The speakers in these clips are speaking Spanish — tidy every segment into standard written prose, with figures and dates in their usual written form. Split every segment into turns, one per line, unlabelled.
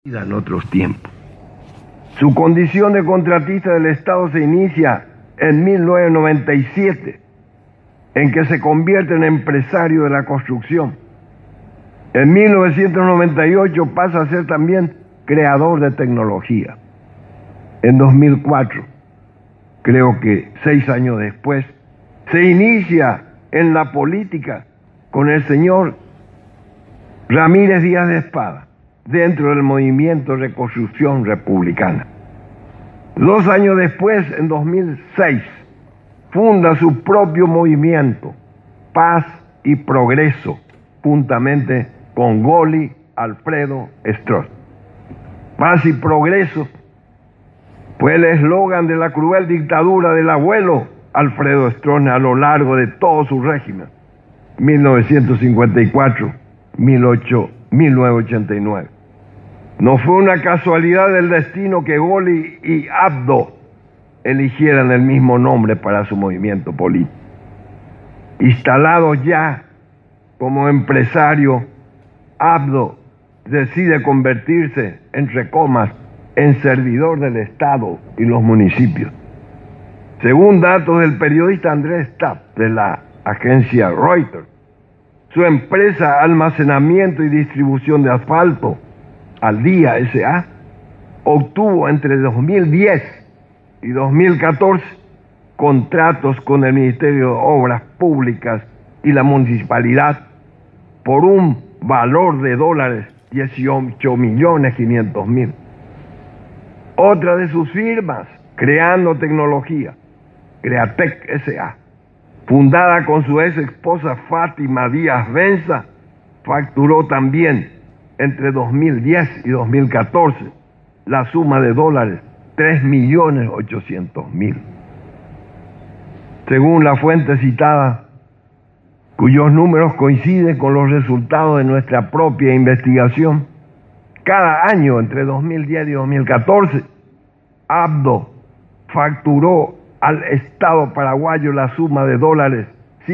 en otros tiempos. Su condición de contratista del Estado se inicia en 1997, en que se convierte en empresario de la construcción. En 1998 pasa a ser también creador de tecnología. En 2004, creo que 6 años después, se inicia en la política con el señor Ramírez Díaz de Espada, dentro del movimiento Reconstrucción Republicana. 2 años después, en 2006, funda su propio movimiento, Paz y Progreso, juntamente con Goli Alfredo Stroess. Paz y Progreso fue el eslogan de la cruel dictadura del abuelo Alfredo Stroess a lo largo de todo su régimen, 1954-1989. No fue una casualidad del destino que Goli y Abdo eligieran el mismo nombre para su movimiento político. Instalado ya como empresario, Abdo decide convertirse, entre comas, en servidor del Estado y los municipios. Según datos del periodista Andrés Tapp de la agencia Reuters, su empresa Almacenamiento y Distribución de Asfalto, Al Día S.A., obtuvo entre 2010 y 2014 contratos con el Ministerio de Obras Públicas y la Municipalidad por un valor de dólares 18.500.000. Otra de sus firmas, Creando Tecnología, Createc S.A., fundada con su ex esposa Fátima Díaz Benza, facturó también entre 2010 y 2014 la suma de dólares 3.800.000. Según la fuente citada, cuyos números coinciden con los resultados de nuestra propia investigación, cada año entre 2010 y 2014, Abdo facturó al Estado paraguayo la suma de dólares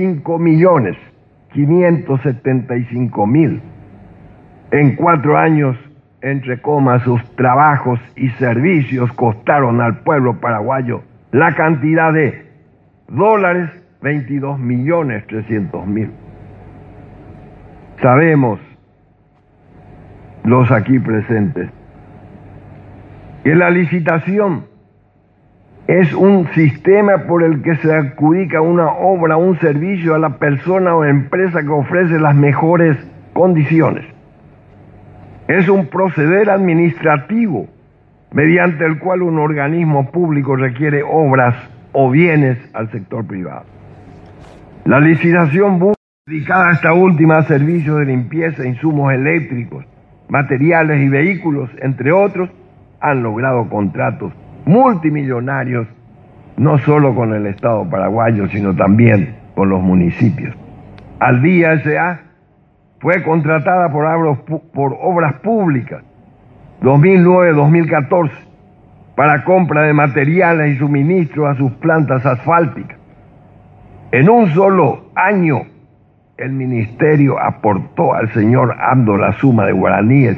5.575.000. En 4 años, entre comas, sus trabajos y servicios costaron al pueblo paraguayo la cantidad de dólares 22.300.000. Sabemos, los aquí presentes, que la licitación es un sistema por el que se adjudica una obra o un servicio a la persona o empresa que ofrece las mejores condiciones. Es un proceder administrativo mediante el cual un organismo público requiere obras o bienes al sector privado. La licitación dedicada a esta última a servicios de limpieza, insumos eléctricos, materiales y vehículos, entre otros, han logrado contratos multimillonarios, no solo con el Estado paraguayo, sino también con los municipios. Al Día S.A. fue contratada por Obras Públicas 2009-2014 para compra de materiales y suministros a sus plantas asfálticas. En un solo año, el ministerio aportó al señor Abdo la suma de guaraníes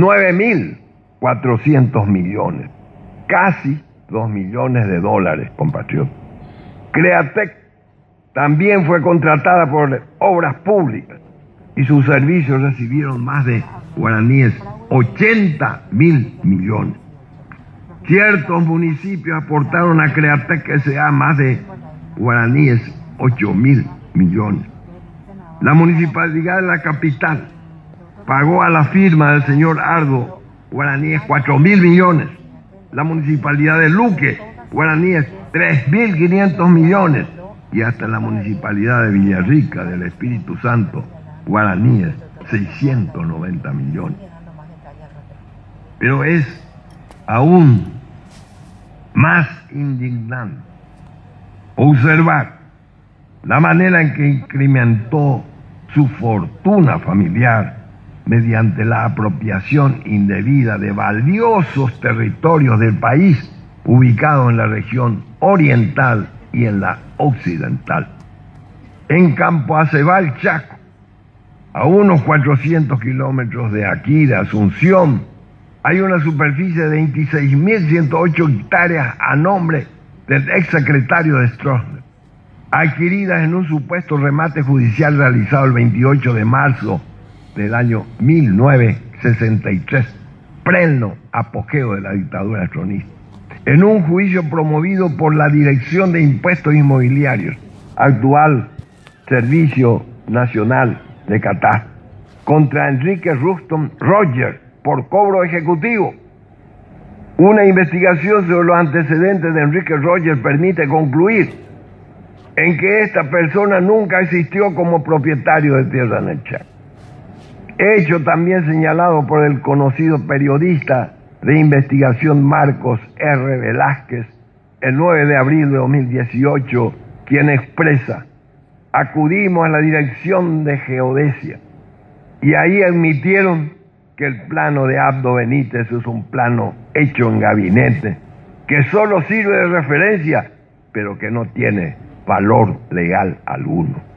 9.400 millones, casi 2 millones de dólares, compatriotas. Createc también fue contratada por Obras Públicas y sus servicios recibieron más de guaraníes 80.000 millones. Ciertos municipios aportaron a Createc S.A. más de guaraníes 8.000 millones. La municipalidad de la capital pagó a la firma del señor Ardo guaraníes 4.000 millones. La municipalidad de Luque guaraníes 3.500 millones. Y hasta la municipalidad de Villarrica del Espíritu Santo guaraníes 690 millones. Pero es aún más indignante observar la manera en que incrementó su fortuna familiar mediante la apropiación indebida de valiosos territorios del país ubicados en la región oriental y en la occidental. En Campo Acebal, Chaco, a unos 400 kilómetros de aquí, de Asunción, Hay una superficie de 26.108 hectáreas a nombre del exsecretario de Stroessner, adquiridas en un supuesto remate judicial realizado el 28 de marzo del año 1963, pleno apogeo de la dictadura stronista, en un juicio promovido por la Dirección de Impuestos Inmobiliarios, actual Servicio Nacional de Catástrofe, contra Enrique Ruston Roger por cobro ejecutivo. Una investigación sobre los antecedentes de Enrique Roger permite concluir en que esta persona nunca existió como propietario de tierra en el Chaco. Hecho también señalado por el conocido periodista de investigación Marcos R. Velázquez el 9 de abril de 2018, quien expresa: acudimos a la Dirección de Geodesia y ahí admitieron que el plano de Abdo Benítez es un plano hecho en gabinete, que solo sirve de referencia, pero que no tiene valor legal alguno.